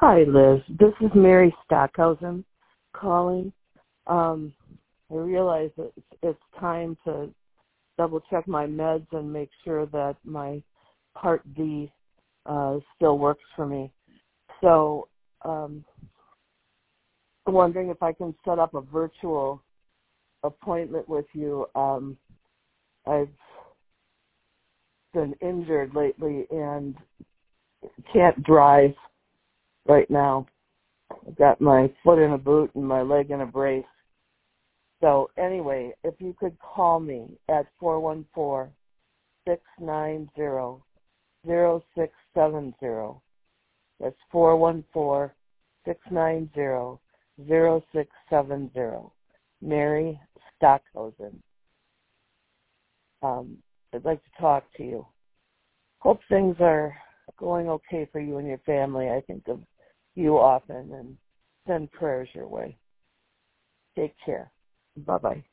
Hi, Liz. This is Mary Stockhausen calling. I realize that it's time to double check my meds and make sure that my Part D still works for me. So I'm wondering if I can set up a virtual appointment with you. I've been injured lately and can't drive right now. I've got my foot in a boot and my leg in a brace. So anyway, if you could call me at 414-690-0670. That's 414-690-0670. Mary Stockhausen. I'd like to talk to you. Hope things are going okay for you and your family. I think of you often and send prayers your way. Take care. Bye-bye.